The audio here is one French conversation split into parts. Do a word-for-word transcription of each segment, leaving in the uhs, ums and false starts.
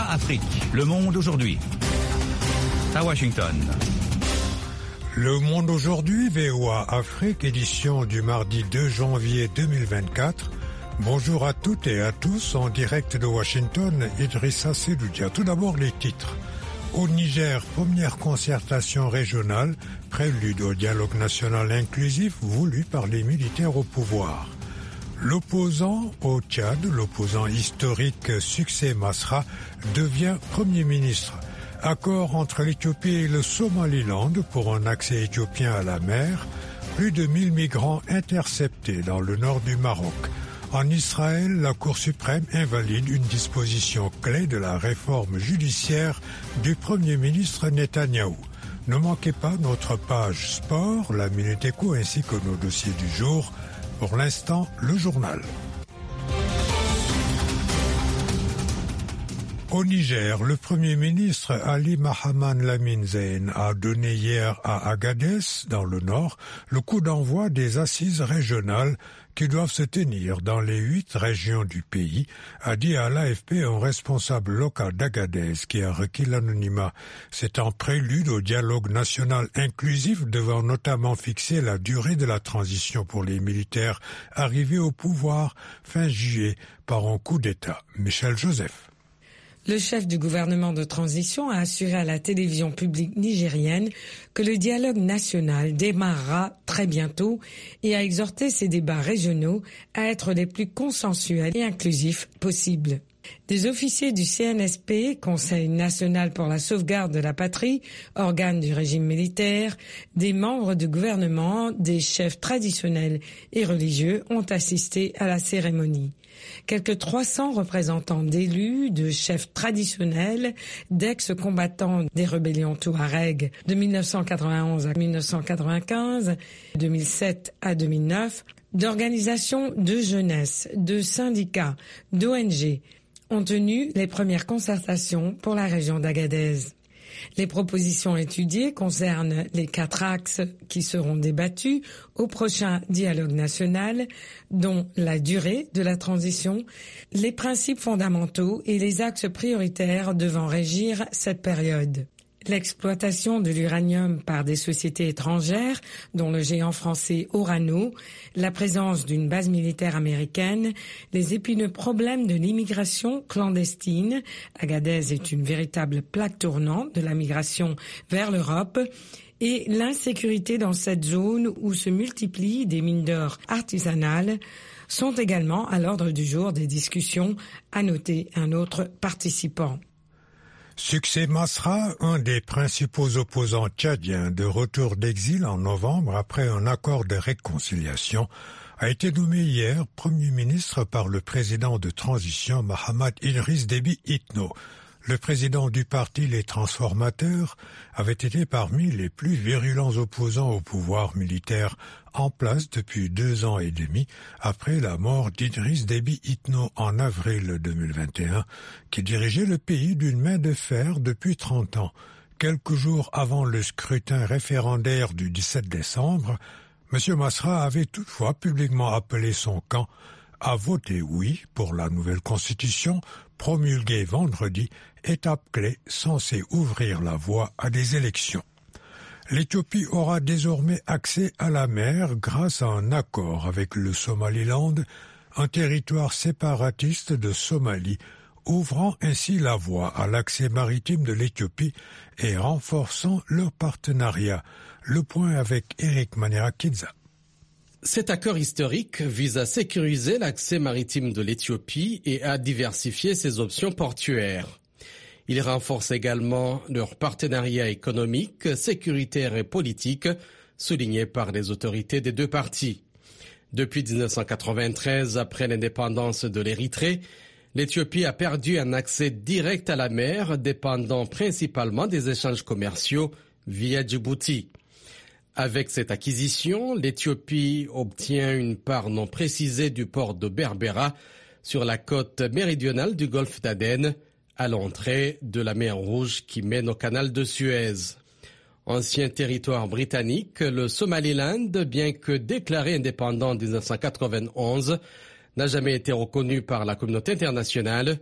A Afrique, le monde aujourd'hui. À Washington. Le monde aujourd'hui, V O A Afrique, édition du mardi deux janvier deux mille vingt-quatre. Bonjour à toutes et à tous, en direct de Washington, Idrissa Seloudia. Tout d'abord les titres. Au Niger, première concertation régionale, prélude au dialogue national inclusif voulu par les militaires au pouvoir. L'opposant au Tchad, l'opposant historique Succès Masra, devient Premier ministre. Accord entre l'Éthiopie et le Somaliland pour un accès éthiopien à la mer. Plus de mille migrants interceptés dans le nord du Maroc. En Israël, la Cour suprême invalide une disposition clé de la réforme judiciaire du Premier ministre Netanyahou. Ne manquez pas notre page sport, la Minute Éco ainsi que nos dossiers du jour. Pour l'instant, le journal. Au Niger, le Premier ministre Ali Mahaman Lamine Zein a donné hier à Agadez, dans le nord, le coup d'envoi des assises régionales qui doivent se tenir dans les huit régions du pays, a dit à l'A F P un responsable local d'Agadez qui a requis l'anonymat. C'est en prélude au dialogue national inclusif devant notamment fixer la durée de la transition pour les militaires arrivés au pouvoir fin juillet par un coup d'État. Michel Joseph. Le chef du gouvernement de transition a assuré à la télévision publique nigérienne que le dialogue national démarrera très bientôt et a exhorté ces débats régionaux à être les plus consensuels et inclusifs possibles. Des officiers du C N S P, Conseil national pour la sauvegarde de la patrie, organe du régime militaire, des membres du gouvernement, des chefs traditionnels et religieux ont assisté à la cérémonie. Quelques trois cents représentants d'élus, de chefs traditionnels, d'ex-combattants des rébellions touareg de mille neuf cent quatre-vingt-onze à mille neuf cent quatre-vingt-quinze, deux mille sept à deux mille neuf, d'organisations de jeunesse, de syndicats, d'O N G, ont tenu les premières concertations pour la région d'Agadez. Les propositions étudiées concernent les quatre axes qui seront débattus au prochain dialogue national, dont la durée de la transition, les principes fondamentaux et les axes prioritaires devant régir cette période. L'exploitation de l'uranium par des sociétés étrangères, dont le géant français Orano, la présence d'une base militaire américaine, les épineux problèmes de l'immigration clandestine, Agadez est une véritable plaque tournante de la migration vers l'Europe, et l'insécurité dans cette zone où se multiplient des mines d'or artisanales, sont également à l'ordre du jour des discussions, a noté un autre participant. Succès Masra, un des principaux opposants tchadiens de retour d'exil en novembre après un accord de réconciliation, a été nommé hier Premier ministre par le président de transition Mahamat Idriss Déby Itno. Le président du parti Les Transformateurs avait été parmi les plus virulents opposants au pouvoir militaire en place depuis deux ans et demi après la mort d'Idriss Déby Itno en avril deux mille vingt et un, qui dirigeait le pays d'une main de fer depuis trente ans. Quelques jours avant le scrutin référendaire du dix-sept décembre, M. Masra avait toutefois publiquement appelé son camp à voter oui pour la nouvelle constitution promulguée vendredi, étape clé censée ouvrir la voie à des élections. L'Éthiopie aura désormais accès à la mer grâce à un accord avec le Somaliland, un territoire séparatiste de Somalie, ouvrant ainsi la voie à l'accès maritime de l'Éthiopie et renforçant leur partenariat. Le point avec Eric Manirakidza. Cet accord historique vise à sécuriser l'accès maritime de l'Éthiopie et à diversifier ses options portuaires. Il renforce également leur partenariat économique, sécuritaire et politique, souligné par les autorités des deux parties. Depuis dix-neuf cent quatre-vingt-treize, après l'indépendance de l'Érythrée, l'Éthiopie a perdu un accès direct à la mer, dépendant principalement des échanges commerciaux via Djibouti. Avec cette acquisition, l'Éthiopie obtient une part non précisée du port de Berbera sur la côte méridionale du golfe d'Aden, à l'entrée de la mer Rouge qui mène au canal de Suez. Ancien territoire britannique, le Somaliland, bien que déclaré indépendant en dix-neuf cent quatre-vingt-onze, n'a jamais été reconnu par la communauté internationale,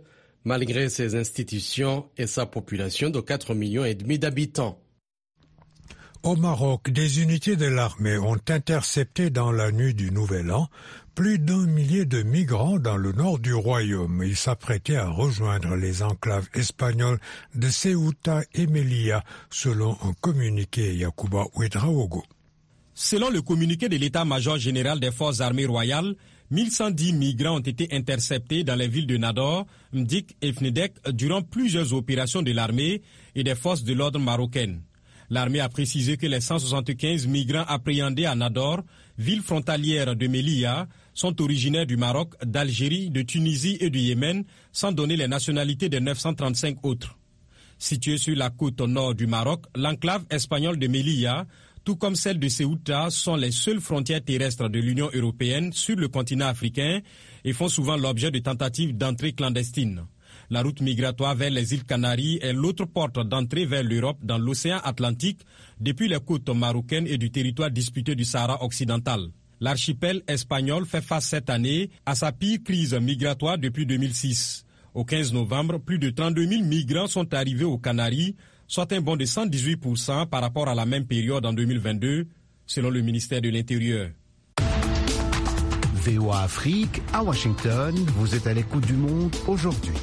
malgré ses institutions et sa population de quatre millions et demi d'habitants. Au Maroc, des unités de l'armée ont intercepté dans la nuit du Nouvel An plus d'un millier de migrants dans le nord du royaume. Ils s'apprêtaient à rejoindre les enclaves espagnoles de Ceuta et Melilla, selon un communiqué Yacouba Ouedraogo. Selon le communiqué de l'état-major général des forces armées royales, mille cent dix migrants ont été interceptés dans les villes de Nador, Mdik et Fnedek durant plusieurs opérations de l'armée et des forces de l'ordre marocaines. L'armée a précisé que les cent soixante-quinze migrants appréhendés à Nador, ville frontalière de Melilla, sont originaires du Maroc, d'Algérie, de Tunisie et du Yémen, sans donner les nationalités des neuf cent trente-cinq autres. Située sur la côte nord du Maroc, l'enclave espagnole de Melilla, tout comme celle de Ceuta, sont les seules frontières terrestres de l'Union européenne sur le continent africain et font souvent l'objet de tentatives d'entrée clandestines. La route migratoire vers les îles Canaries est l'autre porte d'entrée vers l'Europe dans l'océan Atlantique depuis les côtes marocaines et du territoire disputé du Sahara occidental. L'archipel espagnol fait face cette année à sa pire crise migratoire depuis deux mille six. Au quinze novembre, plus de trente-deux mille migrants sont arrivés aux Canaries, soit un bond de cent dix-huit pour cent par rapport à la même période en deux mille vingt-deux, selon le ministère de l'Intérieur. V O A Afrique, à Washington, vous êtes à l'écoute du monde aujourd'hui.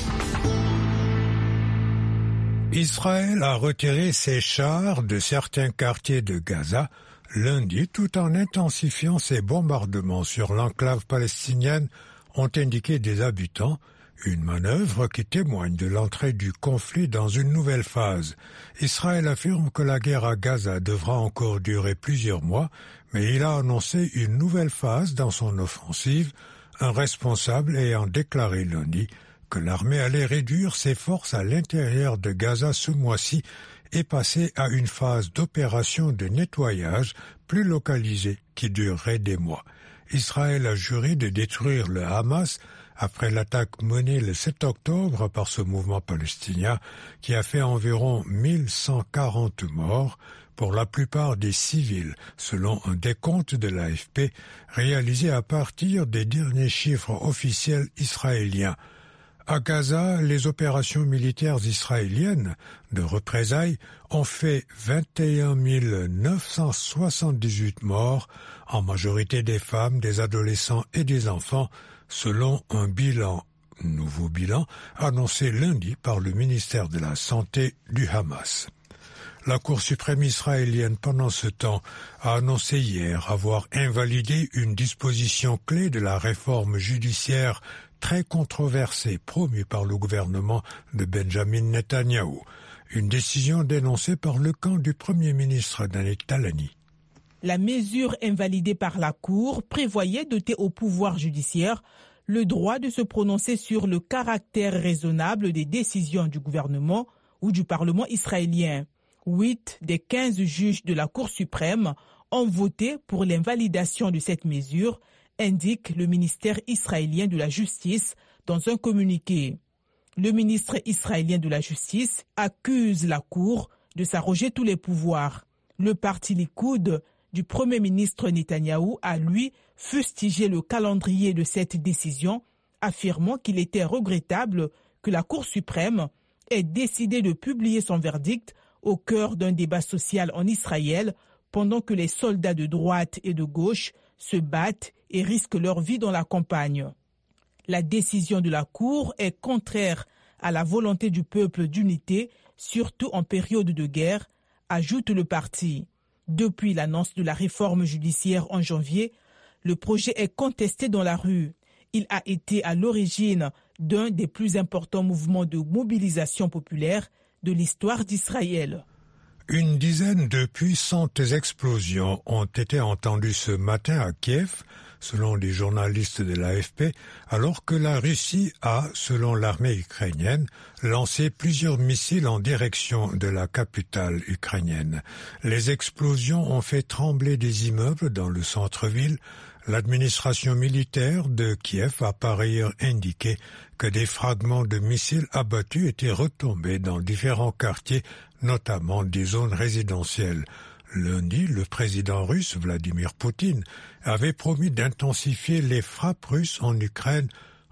Israël a retiré ses chars de certains quartiers de Gaza lundi tout en intensifiant ses bombardements sur l'enclave palestinienne, ont indiqué des habitants, une manœuvre qui témoigne de l'entrée du conflit dans une nouvelle phase. Israël affirme que la guerre à Gaza devra encore durer plusieurs mois, mais il a annoncé une nouvelle phase dans son offensive, un responsable ayant déclaré lundi que l'armée allait réduire ses forces à l'intérieur de Gaza ce mois-ci et passer à une phase d'opération de nettoyage plus localisée qui durerait des mois. Israël a juré de détruire le Hamas après l'attaque menée le sept octobre par ce mouvement palestinien qui a fait environ mille cent quarante morts, pour la plupart des civils, selon un décompte de l'A F P réalisé à partir des derniers chiffres officiels israéliens. À Gaza, les opérations militaires israéliennes de représailles ont fait vingt et un mille neuf cent soixante-dix-huit morts, en majorité des femmes, des adolescents et des enfants, selon un bilan, nouveau bilan, annoncé lundi par le ministère de la Santé du Hamas. La Cour suprême israélienne, pendant ce temps, a annoncé hier avoir invalidé une disposition clé de la réforme judiciaire très controversée promue par le gouvernement de Benjamin Netanyahou, une décision dénoncée par le camp du Premier ministre Naftali Talani. La mesure invalidée par la Cour prévoyait d'ôter au pouvoir judiciaire le droit de se prononcer sur le caractère raisonnable des décisions du gouvernement ou du Parlement israélien. Huit des quinze juges de la Cour suprême ont voté pour l'invalidation de cette mesure, indique le ministère israélien de la Justice dans un communiqué. Le ministre israélien de la Justice accuse la Cour de s'arroger tous les pouvoirs. Le parti Likoud du Premier ministre Netanyahou a, lui, fustigé le calendrier de cette décision, affirmant qu'il était regrettable que la Cour suprême ait décidé de publier son verdict au cœur d'un débat social en Israël, pendant que les soldats de droite et de gauche se battent et risquent leur vie dans la campagne. La décision de la Cour est contraire à la volonté du peuple d'unité, surtout en période de guerre, ajoute le parti. Depuis l'annonce de la réforme judiciaire en janvier, le projet est contesté dans la rue. Il a été à l'origine d'un des plus importants mouvements de mobilisation populaire de l'histoire d'Israël. Une dizaine de puissantes explosions ont été entendues ce matin à Kiev, selon les journalistes de l'A F P, alors que la Russie a, selon l'armée ukrainienne, lancé plusieurs missiles en direction de la capitale ukrainienne. Les explosions ont fait trembler des immeubles dans le centre-ville. L'administration militaire de Kiev a par ailleurs indiqué que des fragments de missiles abattus étaient retombés dans différents quartiers, notamment des zones résidentielles. Lundi, le président russe Vladimir Poutine avait promis d'intensifier les frappes russes en Ukraine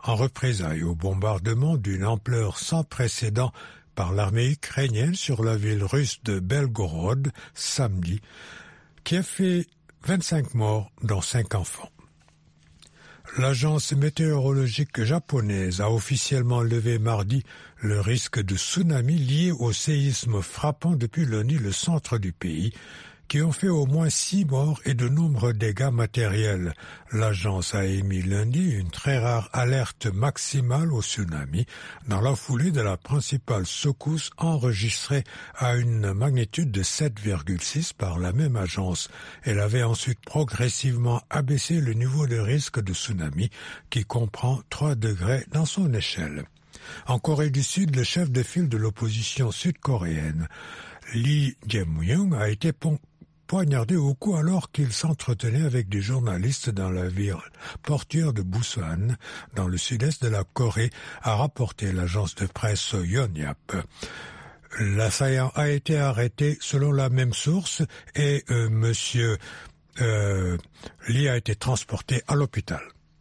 en représailles au bombardement d'une ampleur sans précédent par l'armée ukrainienne sur la ville russe de Belgorod samedi, qui a fait vingt-cinq morts dont cinq enfants. L'agence météorologique japonaise a officiellement levé mardi le risque de tsunami lié au séisme frappant depuis lundi le centre du pays, qui ont fait au moins six morts et de nombreux dégâts matériels. L'agence a émis lundi une très rare alerte maximale au tsunami dans la foulée de la principale secousse enregistrée à une magnitude de sept virgule six par la même agence. Elle avait ensuite progressivement abaissé le niveau de risque de tsunami qui comprend trois degrés dans son échelle. En Corée du Sud, le chef de file de l'opposition sud-coréenne, Lee Jae-myung, a été poignardé au cou alors qu'il s'entretenait avec des journalistes dans la ville portuaire de Busan, dans le sud-est de la Corée, a rapporté l'agence de presse Yonhap. L'assaillant a été arrêté selon la même source et euh, monsieur euh, Lee a été transporté à l'hôpital.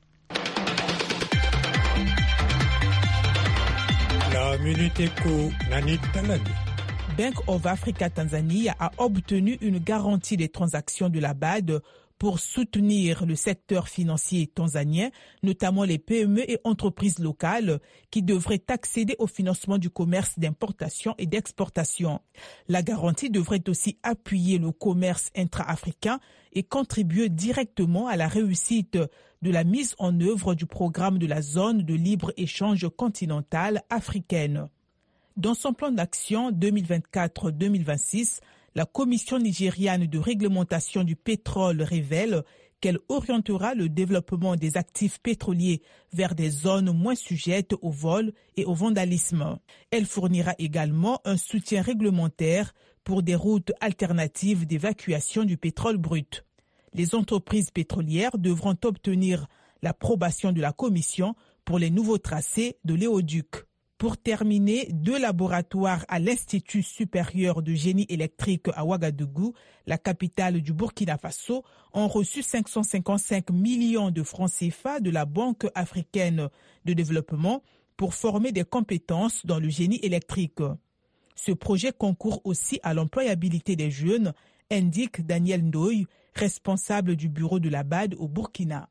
La Minute Éco, Nanit Talani. Bank of Africa Tanzania a obtenu une garantie des transactions de la B A D pour soutenir le secteur financier tanzanien, notamment les P M E et entreprises locales qui devraient accéder au financement du commerce d'importation et d'exportation. La garantie devrait aussi appuyer le commerce intra-africain et contribuer directement à la réussite de la mise en œuvre du programme de la zone de libre-échange continentale africaine. Dans son plan d'action deux mille vingt-quatre deux mille vingt-six, la Commission nigériane de réglementation du pétrole révèle qu'elle orientera le développement des actifs pétroliers vers des zones moins sujettes au vol et au vandalisme. Elle fournira également un soutien réglementaire pour des routes alternatives d'évacuation du pétrole brut. Les entreprises pétrolières devront obtenir l'approbation de la Commission pour les nouveaux tracés de l'éoduc. Pour terminer, deux laboratoires à l'Institut supérieur de génie électrique à Ouagadougou, la capitale du Burkina Faso, ont reçu cinq cent cinquante-cinq millions de francs C F A de la Banque africaine de développement pour former des compétences dans le génie électrique. Ce projet concourt aussi à l'employabilité des jeunes, indique Daniel Ndoye, responsable du bureau de la B A D au Burkina.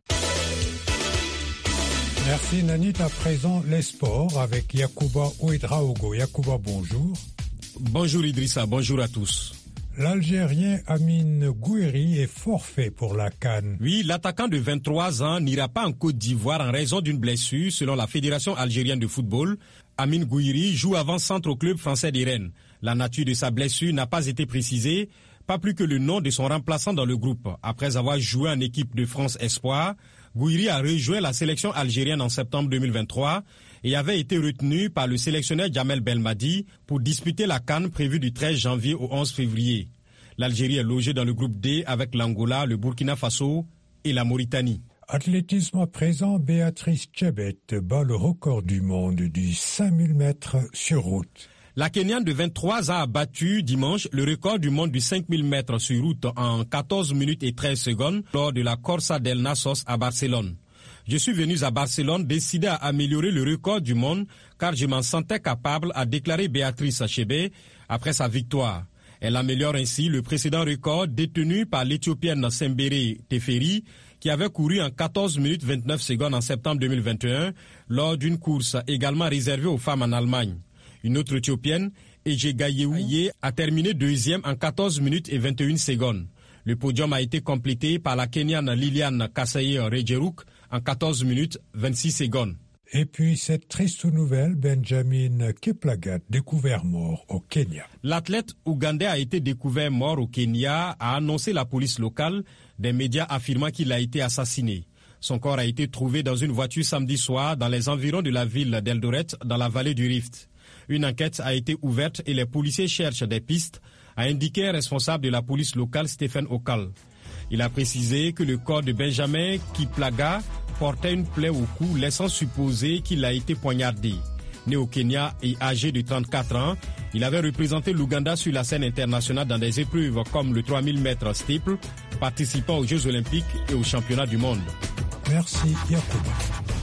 Merci Nanit. À présent, les sports avec Yacouba Ouedraogo. Yacouba, bonjour. Bonjour Idrissa, bonjour à tous. L'Algérien Amine Gouiri est forfait pour la CAN. Oui, l'attaquant de vingt-trois ans n'ira pas en Côte d'Ivoire en raison d'une blessure selon la Fédération algérienne de football. Amine Gouiri joue avant-centre au club français des Rennes. La nature de sa blessure n'a pas été précisée, pas plus que le nom de son remplaçant dans le groupe. Après avoir joué en équipe de France Espoir, Gouiri a rejoint la sélection algérienne en septembre deux mille vingt-trois et avait été retenu par le sélectionneur Djamel Belmadi pour disputer la CAN prévue du treize janvier au onze février. L'Algérie est logée dans le groupe D avec l'Angola, le Burkina Faso et la Mauritanie. Athlétisme à présent, Béatrice Chebet bat le record du monde du cinq mille mètres sur route. La Kenyane de vingt-trois ans a battu dimanche le record du monde du cinq mille mètres sur route en quatorze minutes et treize secondes lors de la Corsa del Nasos à Barcelone. Je suis venu à Barcelone décidé à améliorer le record du monde car je m'en sentais capable, a déclaré Béatrice Chebet après sa victoire. Elle améliore ainsi le précédent record détenu par l'Éthiopienne Sembere Teferi qui avait couru en quatorze minutes vingt-neuf secondes en septembre deux mille vingt et un lors d'une course également réservée aux femmes en Allemagne. Une autre Éthiopienne, Ejegayewuye, a terminé deuxième en quatorze minutes et vingt et une secondes. Le podium a été complété par la Kenyane Liliane Kasaye Rejeruk en quatorze minutes vingt-six secondes. Et puis cette triste nouvelle, Benjamin Kiplagat, découvert mort au Kenya. L'athlète ougandais a été découvert mort au Kenya, a annoncé la police locale, des médias affirmant qu'il a été assassiné. Son corps a été trouvé dans une voiture samedi soir dans les environs de la ville d'Eldoret, dans la vallée du Rift. Une enquête a été ouverte et les policiers cherchent des pistes, a indiqué un responsable de la police locale, Stephen Okal. Il a précisé que le corps de Benjamin Kiplagat portait une plaie au cou, laissant supposer qu'il a été poignardé. Né au Kenya et âgé de trente-quatre ans, il avait représenté l'Ouganda sur la scène internationale dans des épreuves comme le trois mille mètres steeple, participant aux Jeux Olympiques et aux Championnats du monde. Merci Yacouba.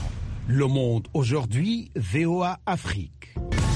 Le Monde aujourd'hui, V O A Afrique.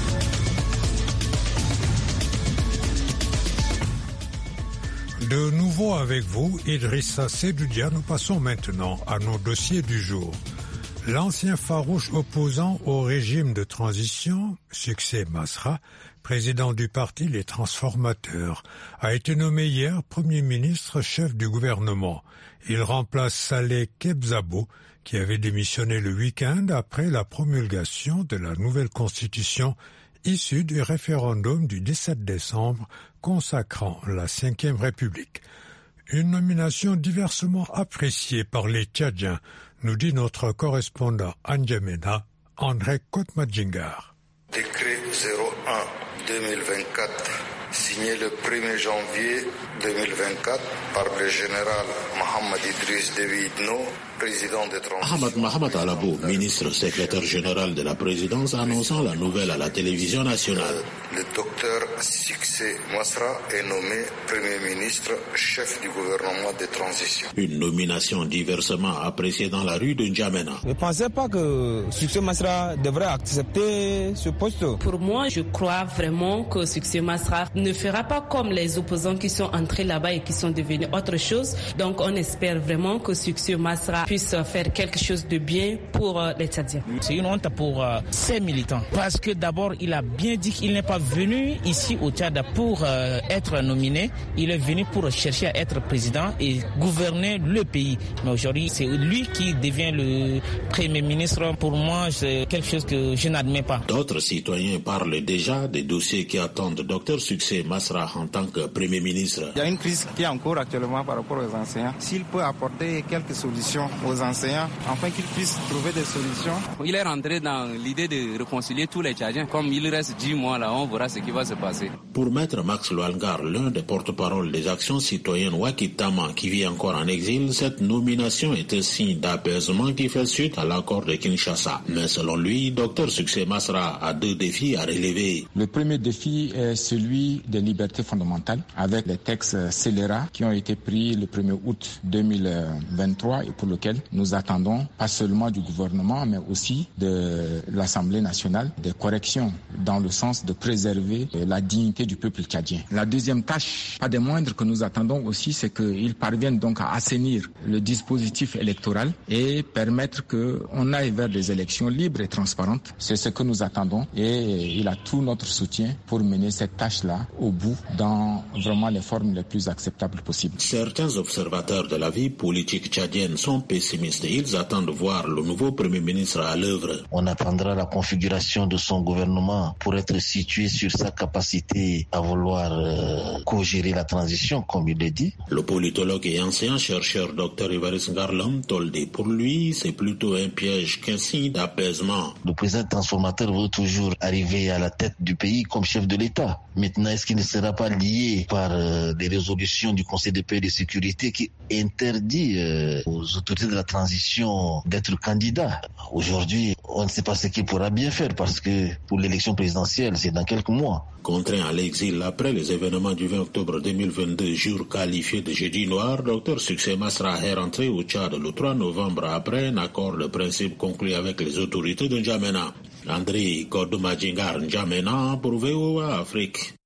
De nouveau avec vous, Idrissa Seydoudia, nous passons maintenant à nos dossiers du jour. L'ancien farouche opposant au régime de transition, Succès Masra, président du parti Les Transformateurs, a été nommé hier Premier ministre chef du gouvernement. Il remplace Saleh Kebzabo, qui avait démissionné le week-end après la promulgation de la nouvelle constitution issue du référendum du dix-sept décembre consacrant la cinquième République. Une nomination diversement appréciée par les Tchadiens, nous dit notre correspondant à N'Djamena, André Kotmadjingar. Décret zéro un deux mille vingt-quatre, signé le premier janvier deux mille vingt-quatre par le général Mohamed Idriss Déby Itno, président de transition. Ahmad Mohamed Alabo, ministre secrétaire général de la présidence, annonçant la nouvelle à la télévision nationale. Le docteur Succès Masra est nommé Premier ministre, chef du gouvernement de transition. Une nomination diversement appréciée dans la rue de N'Djamena. Je ne pensais pas que Succès Masra devrait accepter ce poste. Pour moi, je crois vraiment que Succès Masra ne fera pas comme les opposants qui sont entrés là-bas et qui sont devenus autre chose. Donc on espère vraiment que Succès Masra puisse faire quelque chose de bien pour les Tchadiens. C'est une honte pour euh, ces militants parce que d'abord il a bien dit qu'il n'est pas venu ici au Tchad pour euh, être nominé, il est venu pour chercher à être président et gouverner le pays. Mais aujourd'hui c'est lui qui devient le Premier ministre. Pour moi c'est quelque chose que je n'admets pas. D'autres citoyens parlent déjà des dossiers qui attendent Docteur Succès Masra en tant que Premier ministre. Il y a une crise qui est en cours actuellement par rapport aux enseignants. S'il peut apporter quelques solutions aux enseignants, afin qu'ils puissent trouver des solutions. Il est rentré dans l'idée de réconcilier tous les Tchadiens. Comme il reste dix mois là, on verra ce qui va se passer. Pour Maître Max Loalgar, l'un des porte-parole des actions citoyennes Wakitama qui vit encore en exil, cette nomination est un signe d'apaisement qui fait suite à l'accord de Kinshasa. Mais selon lui, Docteur Succès Masra a deux défis à relever. Le premier défi est celui des libertés fondamentales avec les textes scélérats qui ont été pris le premier août deux mille vingt-trois et pour lequel nous attendons pas seulement du gouvernement mais aussi de l'Assemblée nationale des corrections dans le sens de préserver la dignité du peuple tchadien. La deuxième tâche, pas des moindres, que nous attendons aussi, c'est qu'ils parviennent donc à assainir le dispositif électoral et permettre qu'on aille vers des élections libres et transparentes. C'est ce que nous attendons et il a tout notre soutien pour mener cette tâche-là au bout dans vraiment les formes les plus acceptables possibles. Certains observateurs de la vie politique tchadienne sont pessimistes. Ils attendent voir le nouveau Premier ministre à l'œuvre. On attendra la configuration de son gouvernement pour être situé sur sa capacité à vouloir euh, co-gérer la transition, comme il le dit. Le politologue et ancien chercheur Dr Évariste Ngarlam Toldé, pour lui, c'est plutôt un piège qu'un signe d'apaisement. Le président transformateur veut toujours arriver à la tête du pays comme chef de l'État. Maintenant, est-ce qu'il ne sera pas lié par euh, des résolutions du Conseil de paix et de sécurité qui interdit euh, aux autorités de la transition d'être candidats? Aujourd'hui, on ne sait pas ce qu'il pourra bien faire parce que pour l'élection présidentielle, c'est dans quelques mois. Contraint à l'exil après les événements du vingt octobre deux mille vingt-deux, jour qualifié de jeudi noir, Docteur Succès Masra est rentré au Tchad le trois novembre après un accord de principe conclu avec les autorités de N'Djamena. André Kodomadjingar, N'Djamena pour V O A Afrique.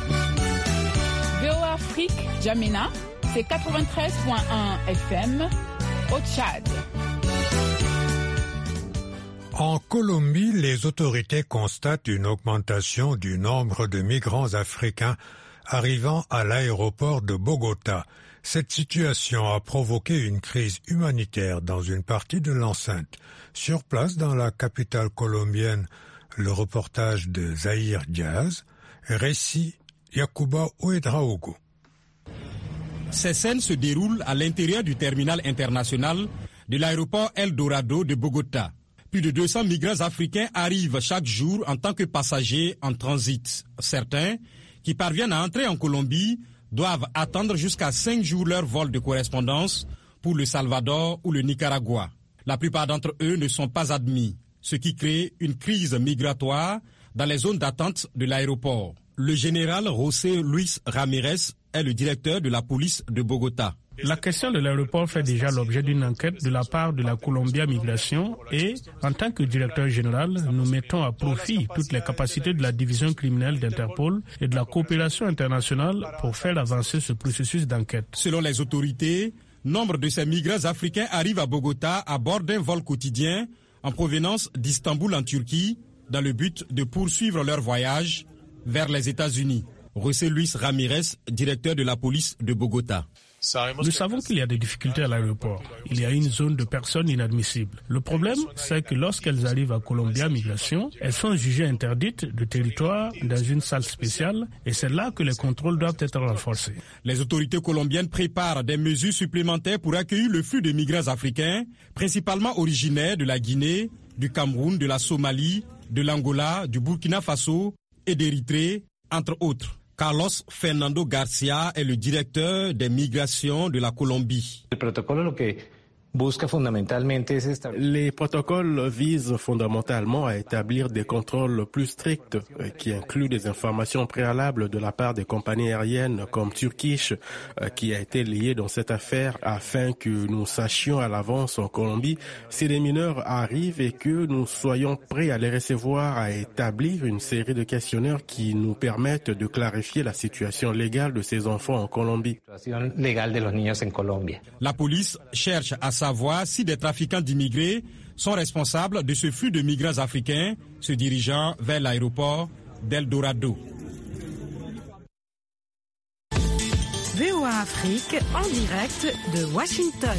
V O A Afrique, N'Djamena, c'est quatre-vingt-treize virgule un F M au Tchad. En Colombie, les autorités constatent une augmentation du nombre de migrants africains arrivant à l'aéroport de Bogota. Cette situation a provoqué une crise humanitaire dans une partie de l'enceinte. Sur place, dans la capitale colombienne, le reportage de Zahir Diaz, récit Yacouba Ouedraogo. Ces scènes se déroulent à l'intérieur du terminal international de l'aéroport El Dorado de Bogota. Plus de deux cents migrants africains arrivent chaque jour en tant que passagers en transit. Certains, qui parviennent à entrer en Colombie, doivent attendre jusqu'à cinq jours leur vol de correspondance pour le Salvador ou le Nicaragua. La plupart d'entre eux ne sont pas admis, ce qui crée une crise migratoire dans les zones d'attente de l'aéroport. Le général José Luis Ramirez est le directeur de la police de Bogota. La question de l'aéroport fait déjà l'objet d'une enquête de la part de la Colombia Migration et, en tant que directeur général, nous mettons à profit toutes les capacités de la division criminelle d'Interpol et de la coopération internationale pour faire avancer ce processus d'enquête. Selon les autorités, nombre de ces migrants africains arrivent à Bogota à bord d'un vol quotidien en provenance d'Istanbul en Turquie dans le but de poursuivre leur voyage vers les États-Unis. José Luis Ramirez, directeur de la police de Bogota. Nous savons qu'il y a des difficultés à l'aéroport. Il y a une zone de personnes inadmissibles. Le problème, c'est que lorsqu'elles arrivent à Colombia Migration, elles sont jugées interdites de territoire dans une salle spéciale et c'est là que les contrôles doivent être renforcés. Les autorités colombiennes préparent des mesures supplémentaires pour accueillir le flux de migrants africains, principalement originaires de la Guinée, du Cameroun, de la Somalie, de l'Angola, du Burkina Faso et d'Érythrée, entre autres. Carlos Fernando Garcia est le directeur des migrations de la Colombie. Les protocoles visent fondamentalement à établir des contrôles plus stricts qui incluent des informations préalables de la part des compagnies aériennes comme Turkish qui a été liée dans cette affaire afin que nous sachions à l'avance en Colombie si les mineurs arrivent et que nous soyons prêts à les recevoir, à établir une série de questionnaires qui nous permettent de clarifier la situation légale de ces enfants en Colombie. La police cherche à savoir si des trafiquants d'immigrés sont responsables de ce flux de migrants africains se dirigeant vers l'aéroport d'El Dorado. V O A Afrique en direct de Washington.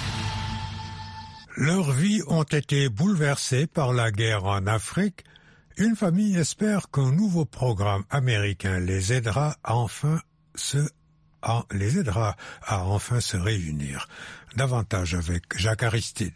Leurs vies ont été bouleversées par la guerre en Afrique. Une famille espère qu'un nouveau programme américain les aidera à enfin se les aidera à enfin se réunir. Davantage avec Jacques Aristide.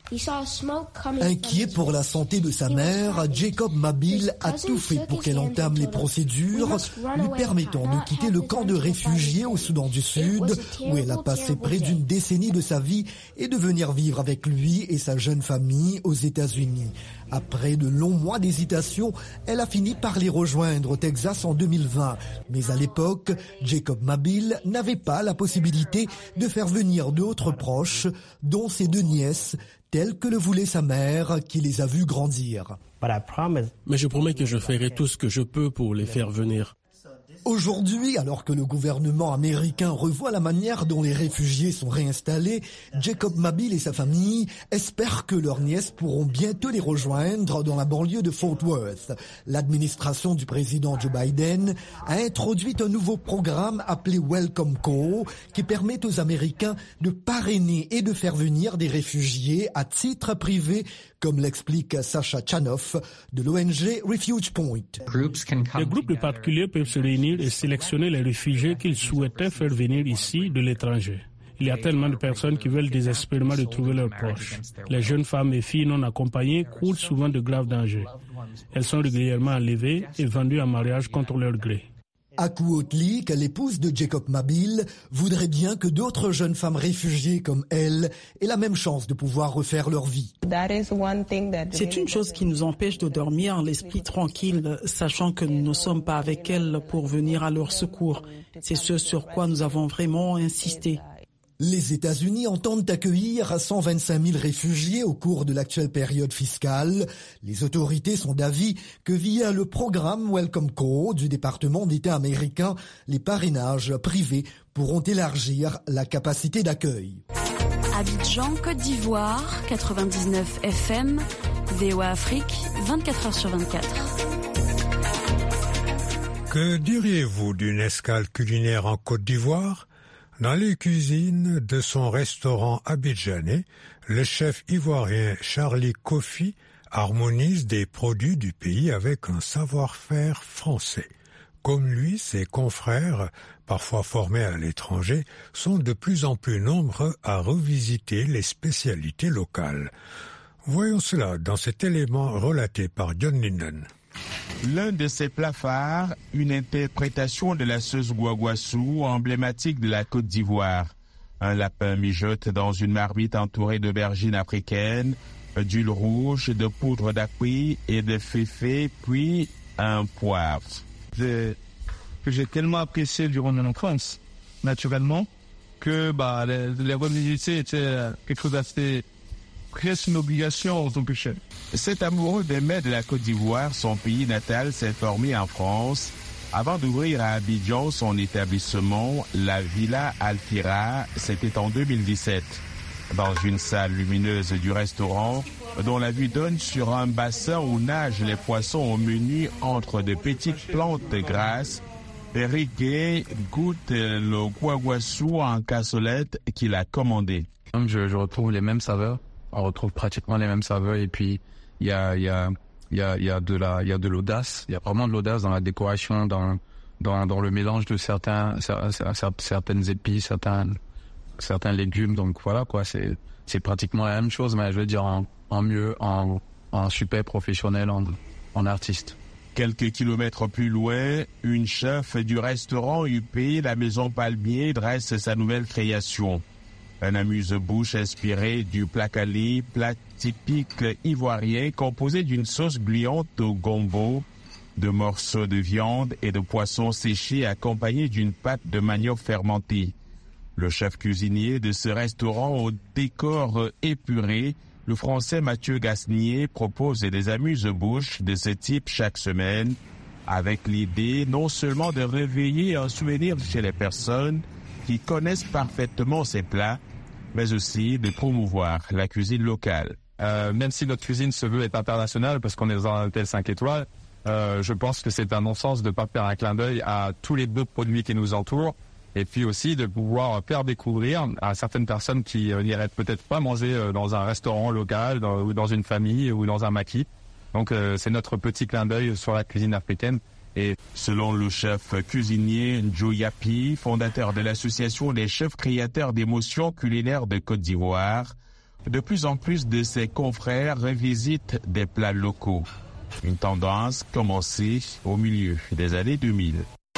Inquiet pour la santé de sa mère, Jacob Mabil a tout fait pour qu'elle entame les procédures lui permettant de quitter le camp de réfugiés au Soudan du Sud, où elle a passé près d'une décennie de sa vie, et de venir vivre avec lui et sa jeune famille aux États-Unis. Après de longs mois d'hésitation, elle a fini par les rejoindre au Texas en deux mille vingt. Mais à l'époque, Jacob Mabil n'avait pas la possibilité de faire venir d'autres proches, dont ses deux nièces, telles que le voulait sa mère, qui les a vues grandir. Mais je promets que je ferai tout ce que je peux pour les faire venir. Aujourd'hui, alors que le gouvernement américain revoit la manière dont les réfugiés sont réinstallés, Jacob Mabil et sa famille espèrent que leurs nièces pourront bientôt les rejoindre dans la banlieue de Fort Worth. L'administration du président Joe Biden a introduit un nouveau programme appelé Welcome Call qui permet aux Américains de parrainer et de faire venir des réfugiés à titre privé, comme l'explique Sacha Chanoff de l'O N G Refuge Point. Les groupes de particuliers peuvent se réunir et sélectionner les réfugiés qu'ils souhaitaient faire venir ici de l'étranger. Il y a tellement de personnes qui veulent désespérément retrouver leurs proches. Les jeunes femmes et filles non accompagnées courent souvent de graves dangers. Elles sont régulièrement enlevées et vendues en mariage contre leur gré. Aku Otlik, l'épouse de Jacob Mabil, voudrait bien que d'autres jeunes femmes réfugiées comme elle aient la même chance de pouvoir refaire leur vie. C'est une chose qui nous empêche de dormir l'esprit tranquille, sachant que nous ne sommes pas avec elles pour venir à leur secours. C'est ce sur quoi nous avons vraiment insisté. Les États-Unis entendent accueillir cent vingt-cinq mille réfugiés au cours de l'actuelle période fiscale. Les autorités sont d'avis que via le programme Welcome Call du département d'État américain, les parrainages privés pourront élargir la capacité d'accueil. Abidjan, Côte d'Ivoire, quatre-vingt-dix-neuf F M, V O A Afrique, vingt-quatre heures sur vingt-quatre. Que diriez-vous d'une escale culinaire en Côte d'Ivoire ? Dans les cuisines de son restaurant abidjanais, le chef ivoirien Charlie Kofi harmonise des produits du pays avec un savoir-faire français. Comme lui, ses confrères, parfois formés à l'étranger, sont de plus en plus nombreux à revisiter les spécialités locales. Voyons cela dans cet élément relaté par John Linden. L'un de ses plats phares, une interprétation de la sauce guaguassou, emblématique de la Côte d'Ivoire. Un lapin mijote dans une marmite entourée d'aubergines africaines, d'huile rouge, de poudre d'appui et de féfé, puis un poivre. De, que j'ai tellement apprécié durant mon enfance. Naturellement, que bah, les, les religiosités étaient quelque chose d'assez presque une obligation en tant que chef. Cet amoureux des mets de la Côte d'Ivoire, son pays natal, s'est formé en France avant d'ouvrir à Abidjan son établissement, la Villa Alfira. C'était en deux mille dix-sept. Dans une salle lumineuse du restaurant, dont la vue donne sur un bassin où nagent les poissons au menu entre de petites plantes grasses, Eric Gay goûte le guaguassou en cassolette qu'il a commandé. Je, je retrouve les mêmes saveurs, on retrouve pratiquement les mêmes saveurs et puis il y a, y a, y a, y a de la, il y a de l'audace, il y a vraiment de l'audace dans la décoration, dans, dans, dans le mélange de certains, certaines épices, certains, certains légumes. Donc voilà quoi, c'est, c'est pratiquement la même chose, mais je veux dire en, en mieux, en, en super professionnel, en, en artiste. Quelques kilomètres plus loin, une chef du restaurant U P, la Maison Palmier, dresse sa nouvelle création. Un amuse-bouche inspiré du placali, plat typique ivoirien composé d'une sauce gluante au gombo, de morceaux de viande et de poissons séchés accompagnés d'une pâte de manioc fermenté. Le chef cuisinier de ce restaurant au décor épuré, le Français Mathieu Gasnier, propose des amuse-bouches de ce type chaque semaine, avec l'idée non seulement de réveiller un souvenir chez les personnes qui connaissent parfaitement ces plats, mais aussi de promouvoir la cuisine locale. Euh, même si notre cuisine se veut être internationale, parce qu'on est dans un hôtel cinq étoiles, euh, je pense que c'est un non-sens de ne pas faire un clin d'œil à tous les autres produits qui nous entourent, et puis aussi de pouvoir faire découvrir à certaines personnes qui euh, n'iraient peut-être pas manger euh, dans un restaurant local, dans, ou dans une famille, ou dans un maquis. Donc euh, c'est notre petit clin d'œil sur la cuisine africaine. Et selon le chef cuisinier Joe Yapi, fondateur de l'association des chefs créateurs d'émotions culinaires de Côte d'Ivoire, de plus en plus de ses confrères revisitent des plats locaux. Une tendance commencée au milieu des années deux mille.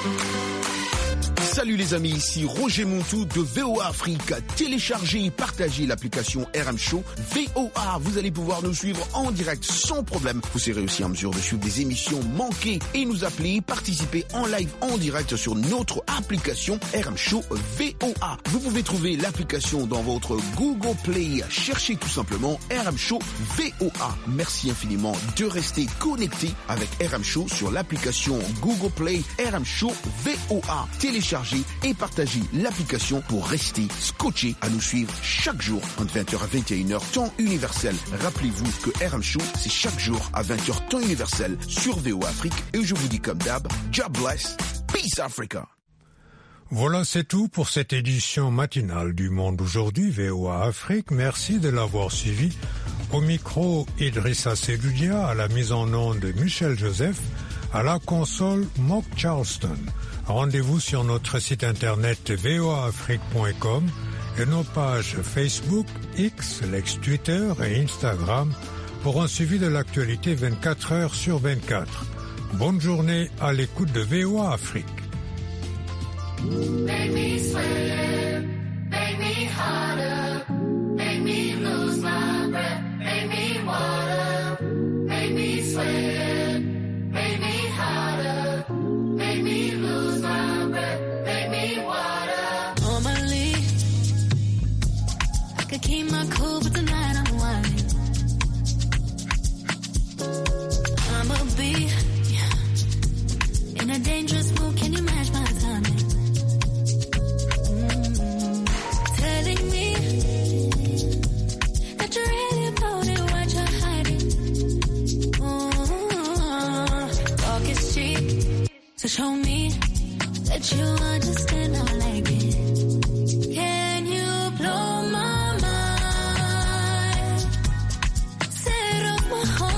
Salut les amis, ici Roger Montou de V O A Afrique. Téléchargez et partagez l'application R M Show V O A. Vous allez pouvoir nous suivre en direct sans problème. Vous serez aussi en mesure de suivre des émissions manquées et nous appeler, participer en live en direct sur notre application R M Show V O A. Vous pouvez trouver l'application dans votre Google Play. Cherchez tout simplement R M Show V O A. Merci infiniment de rester connecté avec R M Show sur l'application Google Play R M Show V O A. Téléchargez et partagez l'application pour rester scotché à nous suivre chaque jour entre vingt heures à vingt et une heures temps universel. Rappelez-vous que R M Show, c'est chaque jour à vingt heures temps universel sur V O A Afrique. Et je vous dis comme d'hab, God bless, peace Africa. Voilà, c'est tout pour cette édition matinale du Monde aujourd'hui, V O A Afrique. Merci de l'avoir suivi. Au micro, Idrissa Seloudia, à la mise en onde de Michel Joseph, à la console, Mock Charleston. Rendez-vous sur notre site internet v o a afrique point com et nos pages Facebook, X, l'ex-Twitter et Instagram pour un suivi de l'actualité vingt-quatre heures sur vingt-quatre. Bonne journée à l'écoute de V O A Afrique. Make me sweat, make me harder, make me lose my breath, make me water, make me sweat, make me harder, make me lose my breath, make me water. Normally, I could keep my cool, but tonight I'm whining. I'ma be in a dangerous mood, can you match my timing? So show me that you understand I like it. Can you blow my mind? Set off my heart.